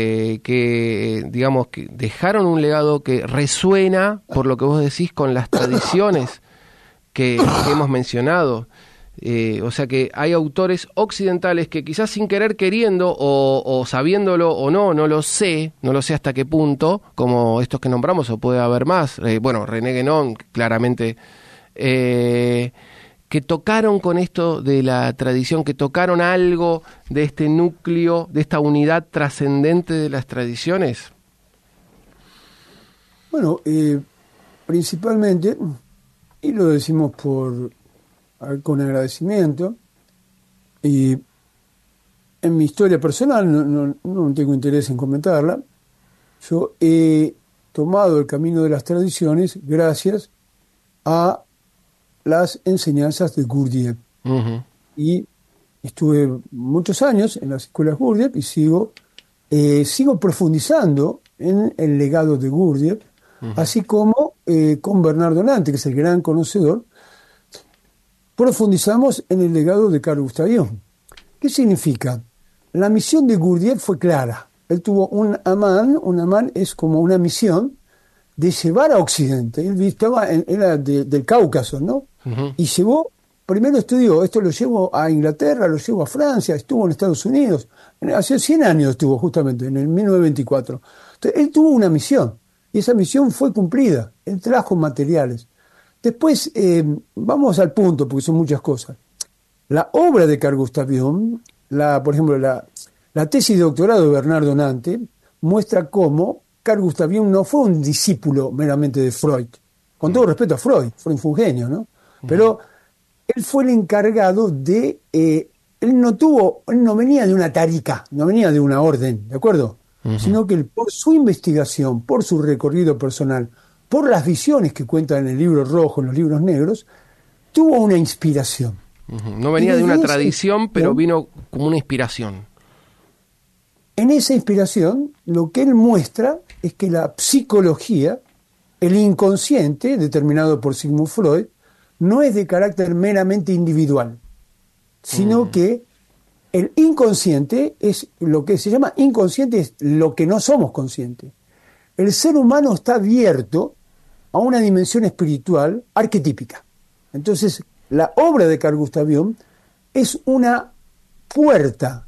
que digamos que dejaron un legado que resuena, por lo que vos decís, con las tradiciones que hemos mencionado. O sea que hay autores occidentales que quizás sin querer queriendo o sabiéndolo o no lo sé hasta qué punto, como estos que nombramos, o puede haber más, René Guénon, claramente, que tocaron con esto de la tradición, que tocaron algo de este núcleo, de esta unidad trascendente de las tradiciones. Bueno, principalmente, y lo decimos con agradecimiento, y en mi historia personal no tengo interés en comentarla. Yo he tomado el camino de las tradiciones gracias a las enseñanzas de Gurdjieff. Uh-huh. Y estuve muchos años en las escuelas Gurdjieff y sigo profundizando en el legado de Gurdjieff, uh-huh. Así como con Bernardo Nante, que es el gran conocedor, profundizamos en el legado de Carl Gustav Jung. ¿Qué significa? La misión de Gurdjieff fue clara. Él tuvo un amán es como una misión de llevar a Occidente. Él era del Cáucaso, ¿no? Uh-huh. Y primero estudió, esto lo llevó a Inglaterra, lo llevó a Francia, estuvo en Estados Unidos. Hace 100 años estuvo justamente, en el 1924. Entonces, él tuvo una misión, y esa misión fue cumplida. Él trajo materiales. Después, vamos al punto, porque son muchas cosas. La obra de Carl Gustav Jung, por ejemplo, la tesis de doctorado de Bernardo Nante, muestra cómo Carl Gustav Jung no fue un discípulo meramente de Freud. Con todo respeto a Freud fue un genio, ¿no? Pero él fue el encargado de... él no venía de una tarica, no venía de una orden, ¿de acuerdo? Uh-huh. Sino que él, por su investigación, por su recorrido personal, por las visiones que cuenta en el libro rojo, en los libros negros, tuvo una inspiración. Uh-huh. No venía de una tradición, pero vino como una inspiración. En esa inspiración, lo que él muestra es que la psicología, el inconsciente, determinado por Sigmund Freud, no es de carácter meramente individual, sino que el inconsciente es lo que se llama inconsciente, es lo que no somos conscientes. El ser humano está abierto a una dimensión espiritual arquetípica. Entonces, la obra de Carl Gustav Jung es una puerta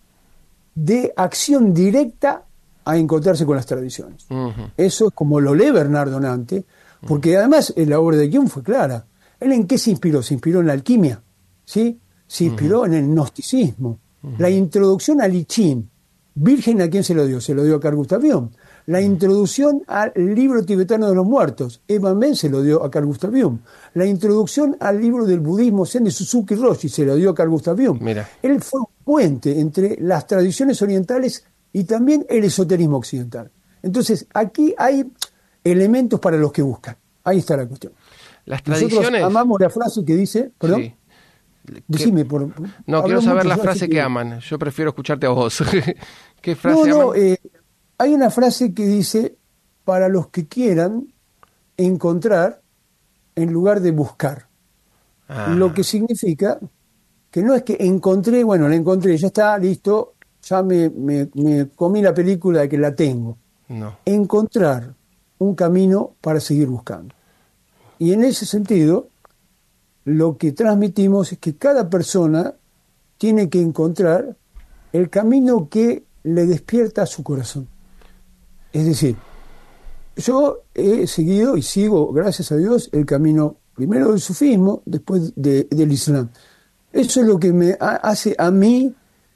de acción directa a encontrarse con las tradiciones. Uh-huh. Eso es como lo lee Bernardo Nante, porque además la obra de Jung fue clara. ¿Él en qué se inspiró? Se inspiró en la alquimia, ¿sí? Se inspiró uh-huh. en el gnosticismo. Uh-huh. La introducción al I Ching, virgen, ¿a quién se lo dio? Se lo dio a Carl Gustav Jung. La introducción al libro tibetano de los muertos, Evan Ben se lo dio a Carl Gustav Jung. La introducción al libro del budismo Zen de Suzuki Roshi se lo dio a Carl Gustav Jung. Mira. Él fue un puente entre las tradiciones orientales y también el esoterismo occidental. Entonces, aquí hay elementos para los que buscan. Ahí está la cuestión. Las tradiciones... Nosotros amamos la frase que dice... ¿Perdón? Sí. Decime, No, quiero saber la frase que aman. Yo prefiero escucharte a vos. ¿Qué frase aman? Hay una frase que dice, para los que quieran encontrar en lugar de buscar. Lo que significa que no es que encontré, bueno, la encontré, ya está, listo, ya me comí la película de que la tengo. No. Encontrar un camino para seguir buscando. Y en ese sentido, lo que transmitimos es que cada persona tiene que encontrar el camino que le despierta su corazón. Es decir, yo he seguido y sigo, gracias a Dios, el camino primero del sufismo, después del Islam. Eso es lo que me hace a mí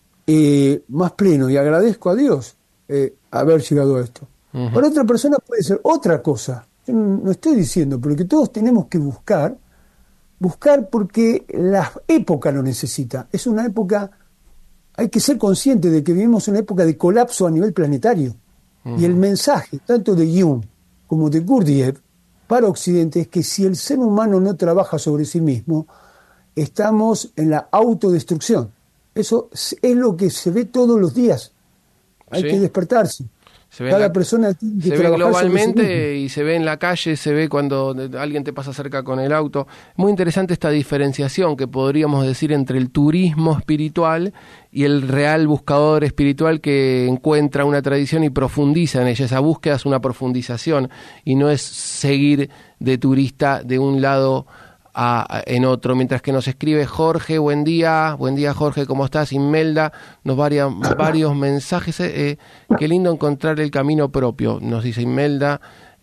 más pleno, y agradezco a Dios haber llegado a esto. Uh-huh. Para otra persona puede ser otra cosa. Yo no estoy diciendo, pero que todos tenemos que buscar porque la época lo necesita. Es una época, hay que ser consciente de que vivimos una época de colapso a nivel planetario. Uh-huh. Y el mensaje, tanto de Jung como de Gurdjieff, para Occidente, es que si el ser humano no trabaja sobre sí mismo, estamos en la autodestrucción. Eso es lo que se ve todos los días. Hay que despertarse. Cada persona tiene que trabajar globalmente sobre sí mismo. Y se ve en la calle, se ve cuando alguien te pasa cerca con el auto. Muy interesante esta diferenciación que podríamos decir entre el turismo espiritual y el real buscador espiritual que encuentra una tradición y profundiza en ella. Esa búsqueda es una profundización y no es seguir de turista de un lado en otro. Mientras que nos escribe Jorge, buen día Jorge, ¿cómo estás? Imelda, varios mensajes, qué lindo encontrar el camino propio, nos dice Imelda.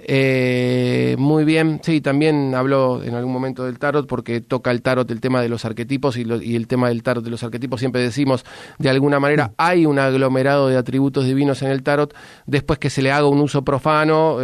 Muy bien, sí, también habló en algún momento del tarot porque toca el tarot el tema de los arquetipos y el tema del tarot de los arquetipos siempre decimos, de alguna manera hay un aglomerado de atributos divinos en el tarot, después que se le haga un uso profano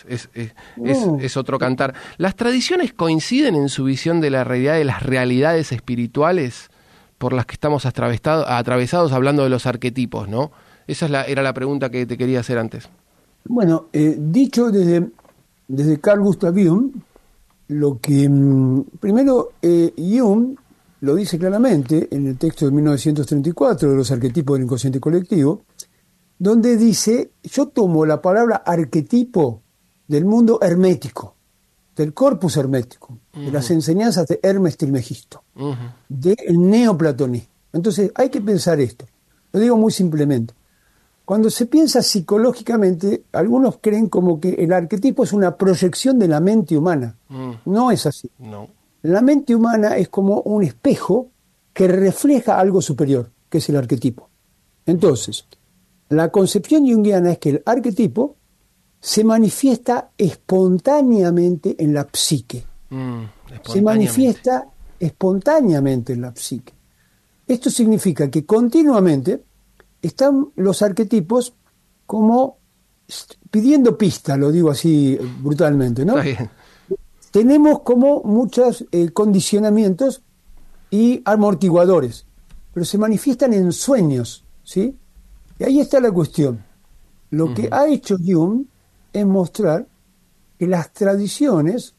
es otro cantar. ¿Las tradiciones coinciden en su visión de la realidad, de las realidades espirituales por las que estamos atravesados hablando de los arquetipos, ¿no? Esa era la pregunta que te quería hacer antes. Bueno, dicho desde Carl Gustav Jung, lo que primero Jung lo dice claramente en el texto de 1934 de los arquetipos del inconsciente colectivo, donde dice, yo tomo la palabra arquetipo del mundo hermético, del corpus hermético, de las enseñanzas de Hermes Trismegisto, del neoplatonismo. Entonces hay que pensar esto, lo digo muy simplemente. Cuando se piensa psicológicamente, algunos creen como que el arquetipo es una proyección de la mente humana. No es así. No. La mente humana es como un espejo que refleja algo superior, que es el arquetipo. Entonces, la concepción junguiana es que el arquetipo se manifiesta espontáneamente en la psique. Se manifiesta espontáneamente en la psique. Esto significa que continuamente están los arquetipos como pidiendo pista, lo digo así brutalmente, ¿no? Está bien. Tenemos como muchos condicionamientos y amortiguadores, pero se manifiestan en sueños, ¿sí? Y ahí está la cuestión. Lo que ha hecho Jung es mostrar que las tradiciones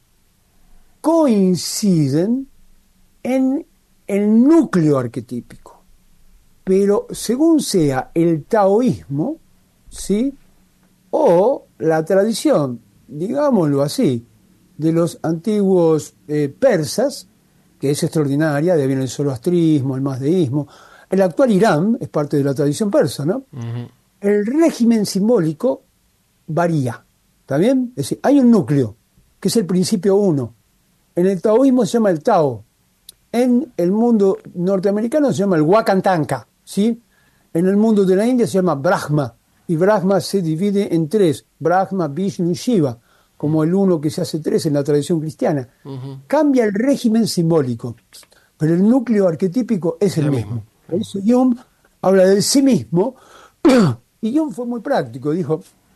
coinciden en el núcleo arquetípico. Pero según sea el taoísmo, ¿sí? O la tradición, digámoslo así, de los antiguos persas, que es extraordinaria, de ahí viene el zoroastrismo, el mazdeísmo, el actual Irán es parte de la tradición persa, ¿no? El régimen simbólico varía, ¿está bien? Es decir, hay un núcleo, que es el principio uno. En el taoísmo se llama el Tao, en el mundo norteamericano se llama el Wakantanka, ¿sí? En el mundo de la India se llama Brahma, y Brahma se divide en tres, Brahma, Vishnu y Shiva, como el uno que se hace tres en la tradición cristiana. Cambia el régimen simbólico, pero el núcleo arquetípico es el mismo. Por eso Jung habla de sí mismo, y Jung fue muy práctico, dijo,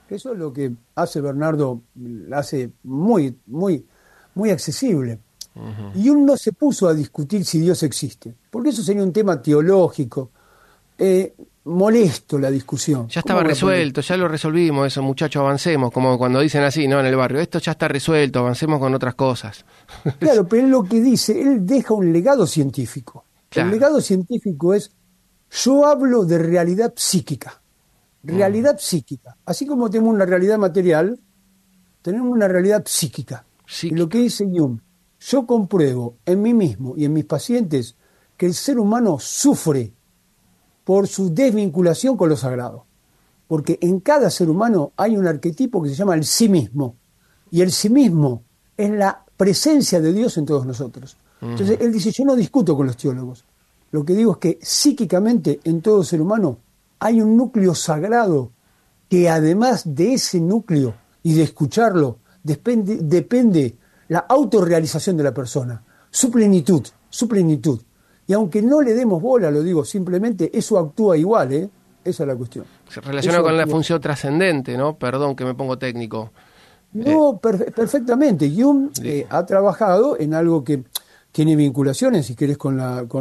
Eso es lo que hace Bernardo, hace muy, muy, muy accesible. Y uno no se puso a discutir si Dios existe, porque eso sería un tema teológico, molesto la discusión. Ya estaba resuelto, ya lo resolvimos eso, muchachos, avancemos, como cuando dicen así, ¿no? En el barrio, esto ya está resuelto, avancemos con otras cosas. Claro, pero él lo que dice, él deja un legado científico. Claro. El legado científico es, yo hablo de realidad psíquica. Realidad psíquica. Así como tenemos una realidad material, tenemos una realidad psíquica. Y lo que dice Jung, yo compruebo en mí mismo y en mis pacientes que el ser humano sufre por su desvinculación con lo sagrado. Porque en cada ser humano hay un arquetipo que se llama el sí mismo. Y el sí mismo es la presencia de Dios en todos nosotros. Entonces él dice, yo no discuto con los teólogos. Lo que digo es que psíquicamente en todo ser humano hay un núcleo sagrado que además de ese núcleo y de escucharlo depende la autorrealización de la persona, su plenitud, su plenitud. Y aunque no le demos bola, lo digo simplemente, eso actúa igual, ¿eh? Esa es la cuestión. Se relaciona con la función trascendente, ¿no? Perdón que me pongo técnico. No, perfectamente. Jung ha trabajado en algo que tiene vinculaciones, si querés, con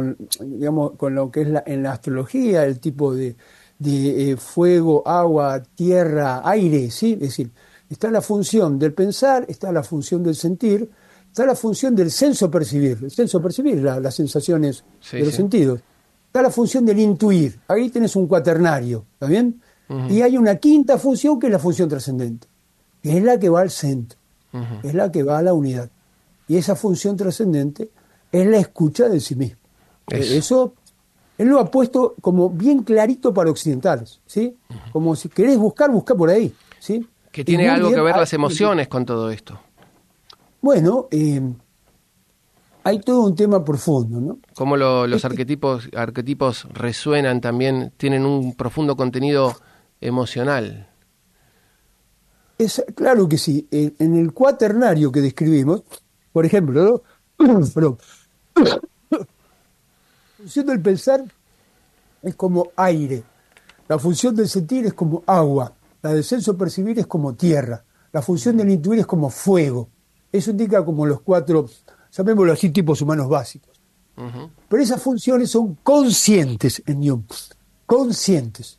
lo que es en la astrología, el tipo de fuego, agua, tierra, aire, ¿sí? Es decir, está la función del pensar, está la función del sentir, está la función del senso percibir, las sensaciones de los sentidos. Está la función del intuir, ahí tenés un cuaternario, ¿está bien? Y hay una quinta función que es la función trascendente, que es la que va al centro, es la que va a la unidad. Y esa función trascendente es la escucha de sí mismo. Eso él lo ha puesto como bien clarito para occidentales, ¿sí? Como si querés buscar por ahí, ¿sí? Que tiene algo que ver las emociones con todo esto. Bueno, hay todo un tema profundo, ¿no? Cómo los arquetipos resuenan también, tienen un profundo contenido emocional. Claro que sí. En el cuaternario que describimos, por ejemplo, ¿no? Perdón. La función del pensar es como aire, la función del sentir es como agua, la del senso percibir es como tierra, la función del intuir es como fuego. Eso indica como los 4, llamémoslo así, tipos humanos básicos. Pero esas funciones son conscientes en Jung, conscientes.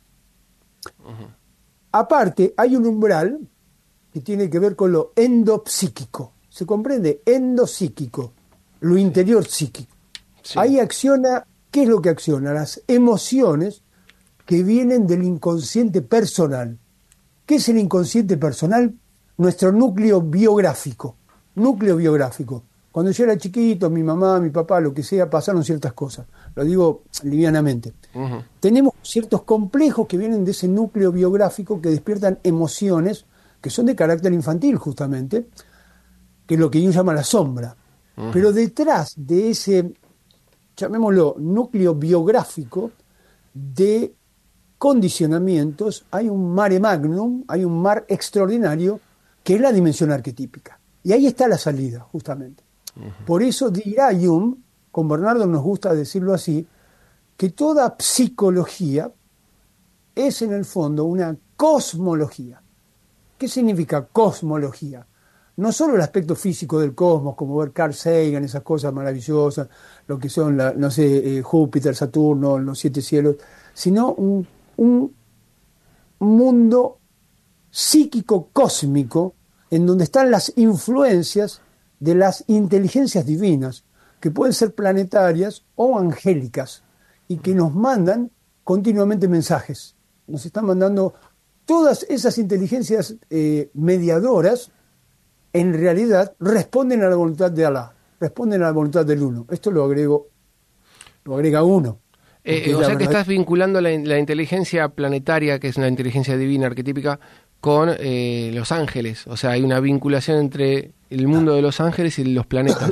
Aparte, hay un umbral que tiene que ver con lo endopsíquico. ¿Se comprende? Endopsíquico, lo interior psíquico. Sí. Ahí acciona, ¿qué es lo que acciona? Las emociones que vienen del inconsciente personal. ¿Qué es el inconsciente personal? Nuestro núcleo biográfico. Núcleo biográfico. Cuando yo era chiquito, mi mamá, mi papá, lo que sea, pasaron ciertas cosas. Lo digo livianamente. Tenemos ciertos complejos que vienen de ese núcleo biográfico que despiertan emociones que son de carácter infantil, justamente, que es lo que yo llamo la sombra. Pero detrás de ese, llamémoslo, núcleo biográfico de condicionamientos, hay un mare magnum, hay un mar extraordinario, que es la dimensión arquetípica. Y ahí está la salida, justamente. Por eso dirá Jung, con Bernardo nos gusta decirlo así, que toda psicología es en el fondo una cosmología. ¿Qué significa cosmología? No solo el aspecto físico del cosmos, como ver Carl Sagan, esas cosas maravillosas, lo que son, Júpiter, Saturno, los 7 cielos, sino un mundo psíquico cósmico en donde están las influencias de las inteligencias divinas, que pueden ser planetarias o angélicas, y que nos mandan continuamente mensajes. Nos están mandando todas esas inteligencias mediadoras, en realidad responden a la voluntad de Alá, responden a la voluntad del Uno. Esto lo agrega uno. O sea que estás vinculando la inteligencia planetaria, que es una inteligencia divina arquetípica, con los ángeles. O sea, hay una vinculación entre el mundo de los ángeles y los planetas.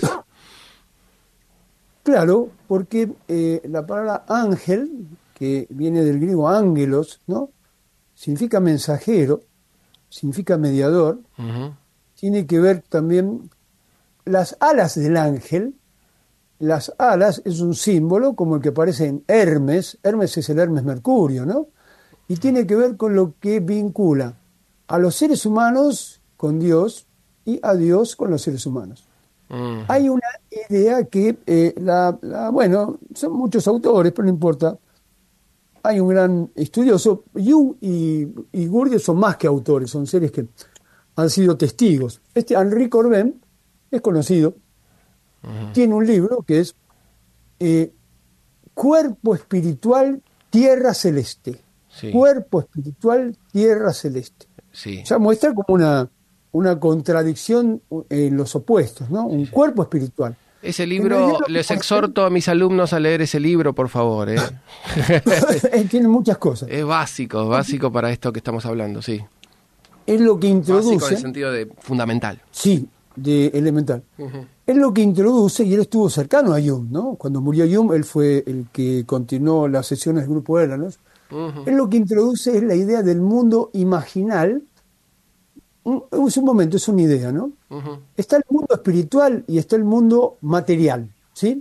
Claro, porque la palabra ángel, que viene del griego ángelos, ¿no? Significa mensajero, significa mediador, tiene que ver también las alas del ángel. Las alas es un símbolo como el que aparece en Hermes. Hermes es el Hermes Mercurio, ¿no? Y tiene que ver con lo que vincula a los seres humanos con Dios y a Dios con los seres humanos. Hay una idea que, bueno, son muchos autores, pero no importa. Hay un gran estudioso. Jung y Gurdjieff son más que autores, son seres que han sido testigos. Henri Corbin es conocido. Tiene un libro que es Cuerpo Espiritual, Tierra Celeste. Sí. Cuerpo Espiritual, Tierra Celeste. Sí. Ya muestra como una contradicción en los opuestos, ¿no? Un cuerpo espiritual. Ese libro, les exhorto a mis alumnos a leer ese libro, por favor. Tiene muchas cosas. Es básico para esto que estamos hablando, sí. Es lo que introduce... Básico en el sentido de fundamental. Sí, de elemental. Es lo que introduce, y él estuvo cercano a Jung, ¿no? Cuando murió Jung, él fue el que continuó las sesiones del grupo Élanos. Es lo que introduce es la idea del mundo imaginal. Es un momento, es una idea, ¿no? Está el mundo espiritual y está el mundo material, ¿sí?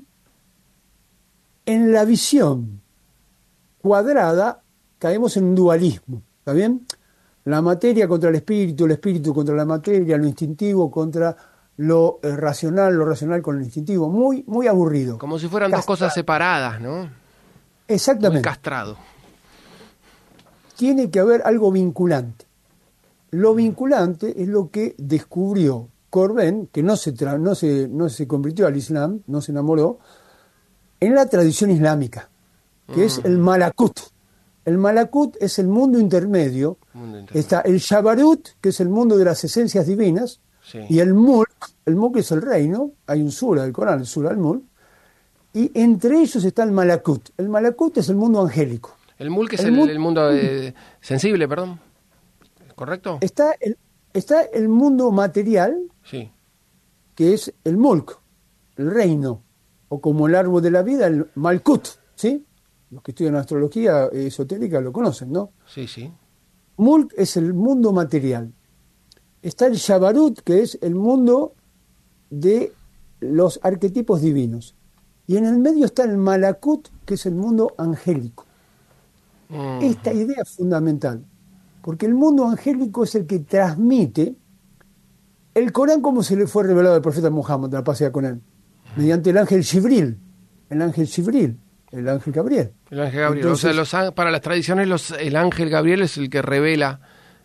En la visión cuadrada caemos en un dualismo, ¿está bien? La materia contra el espíritu contra la materia, lo instintivo contra lo racional con lo instintivo. Muy, muy aburrido. Como si fueran dos cosas separadas, ¿no? Exactamente. Muy castrado. Tiene que haber algo vinculante. Lo vinculante es lo que descubrió Corbin, que no se convirtió al Islam, no se enamoró, en la tradición islámica, que es el Malakut. El Malakut es el mundo intermedio. Está el Shabarut, que es el mundo de las esencias divinas, sí. Y el Mulk es el reino, hay un sura del Corán, el sura al-Mulk, y entre ellos está el Malakut. El Malakut es el mundo angélico. El Mulk es el mundo sensible, perdón. ¿Correcto? Está el mundo material, sí. Que es el Mulk, el reino, o como el árbol de la vida, el Malkut, ¿sí? Los que estudian astrología esotérica lo conocen, ¿no? Sí, sí. Mulk es el mundo material. Está el Shabarut, que es el mundo de los arquetipos divinos. Y en el medio está el Malakut, que es el mundo angélico. Esta idea es fundamental, porque el mundo angélico es el que transmite el Corán como se le fue revelado al profeta Muhammad, la paz sea con él, mediante el ángel Jibril, el ángel Gabriel. El ángel Gabriel. Entonces, o sea, para las tradiciones el ángel Gabriel es el que revela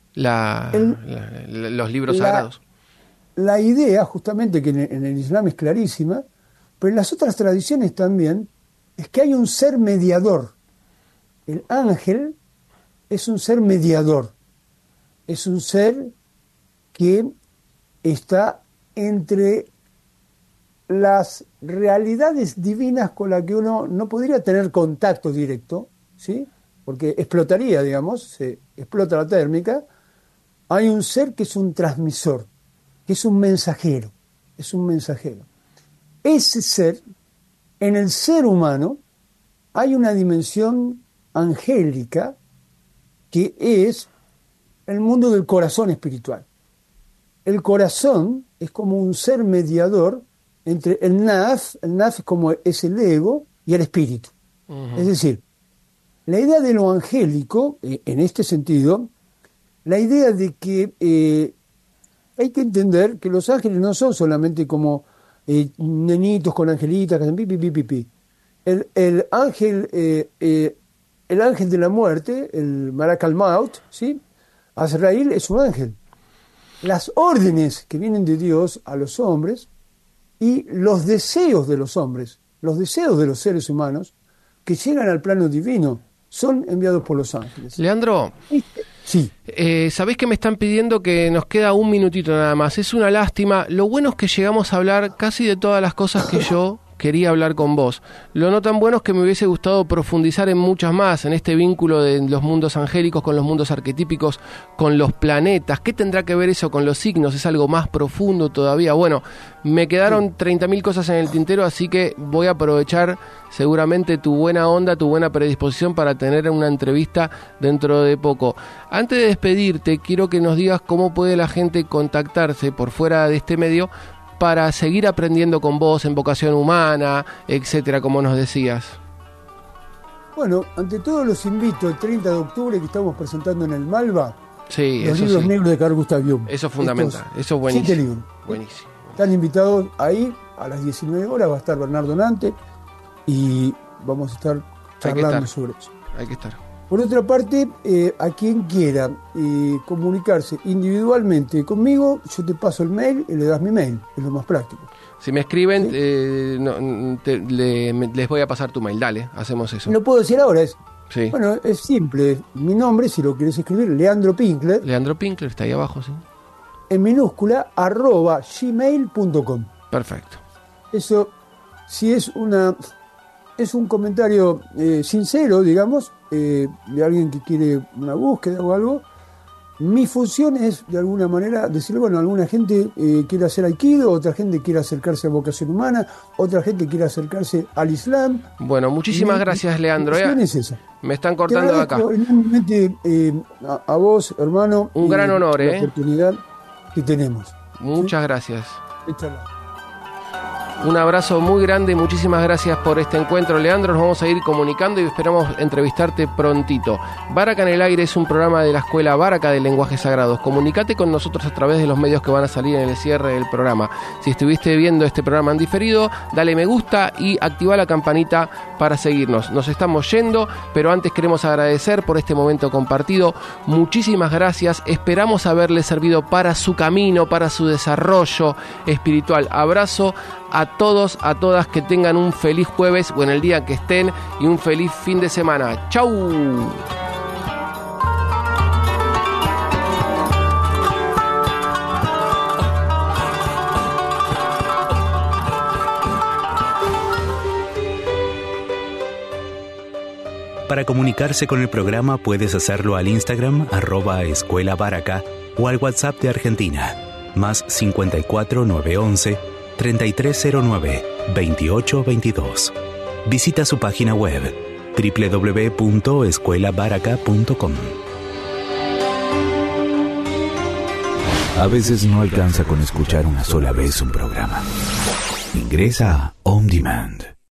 los libros sagrados. La idea, justamente, que en el Islam es clarísima, pero en las otras tradiciones también, es que hay un ser mediador. El ángel es un ser mediador. Es un ser que está entre las realidades divinas con las que uno no podría tener contacto directo, ¿sí? Porque explotaría, digamos, se explota la térmica. Hay un ser que es un transmisor, que es un mensajero, Ese ser, en el ser humano, hay una dimensión angélica que es el mundo del corazón espiritual. El corazón es como un ser mediador entre el naf como es el ego, y el espíritu. Es decir, la idea de lo angélico, en este sentido, la idea de que hay que entender que los ángeles no son solamente como nenitos con angelitas que hacen pi, pi, pi, pi, pi. El ángel de la muerte, el Malak al-Maut, ¿sí? Azrael es un ángel. Las órdenes que vienen de Dios a los hombres y los deseos de los hombres, los deseos de los seres humanos que llegan al plano divino, son enviados por los ángeles. Leandro, sí. Sabés que me están pidiendo que nos queda un minutito nada más. Es una lástima. Lo bueno es que llegamos a hablar casi de todas las cosas que yo quería hablar con vos. Lo no tan bueno es que me hubiese gustado profundizar en muchas más, en este vínculo de los mundos angélicos con los mundos arquetípicos, con los planetas. ¿Qué tendrá que ver eso con los signos? ¿Es algo más profundo todavía? Bueno, me quedaron 30.000 cosas en el tintero, así que voy a aprovechar seguramente tu buena onda, tu buena predisposición para tener una entrevista dentro de poco. Antes de despedirte, quiero que nos digas cómo puede la gente contactarse por fuera de este medio para seguir aprendiendo con vos en vocación humana, etcétera, como nos decías. Bueno, ante todo los invito el 30 de octubre que estamos presentando en el Malva Sí, los eso libros sí. negros de Carl Gustav Jung. Eso es fundamental. Estos Eso es buenísimo. 7 libros. Buenísimo. Están invitados ahí a las 19 horas, va a estar Bernardo Nante y vamos a estar charlando sobre eso. Hay que estar. Por otra parte, a quien quiera comunicarse individualmente conmigo, yo te paso el mail y le das mi mail, es lo más práctico. Si me escriben, ¿Sí? les voy a pasar tu mail. Dale, hacemos eso. Lo puedo decir ahora, Sí. bueno, es simple. Mi nombre, si lo quieres escribir, Leandro Pinkler, Leandro Pinkler está ahí abajo, sí. en minúscula, @gmail.com. Perfecto. Eso, si es un comentario sincero, digamos, de alguien que quiere una búsqueda o algo, mi función es, de alguna manera, decirle, bueno, alguna gente quiere hacer aikido, otra gente quiere acercarse a vocación humana, otra gente quiere acercarse al Islam. Bueno, muchísimas gracias, Leandro. Mi función es esa. Me están cortando de acá. Te agradezco enormemente a vos, hermano. Un gran honor, la oportunidad que tenemos. Muchas gracias. Échala. Un abrazo muy grande y muchísimas gracias por este encuentro, Leandro. Nos vamos a ir comunicando y esperamos entrevistarte prontito. Baraka en el Aire es un programa de la Escuela Baraka de Lenguajes Sagrados. Comunicate con nosotros a través de los medios que van a salir en el cierre del programa. Si estuviste viendo este programa en diferido, dale me gusta y activa la campanita para seguirnos. Nos estamos yendo, pero antes queremos agradecer por este momento compartido. Muchísimas gracias. Esperamos haberle servido para su camino, para su desarrollo espiritual. Abrazo a todos, a todas, que tengan un feliz jueves o en el día que estén y un feliz fin de semana. ¡Chau! Para comunicarse con el programa puedes hacerlo al Instagram @Escuela Baraka o al WhatsApp de Argentina, más 54 911 3309 2822. Visita su página web www.escuelabaraka.com. A veces no alcanza con escuchar una sola vez un programa. Ingresa a On Demand.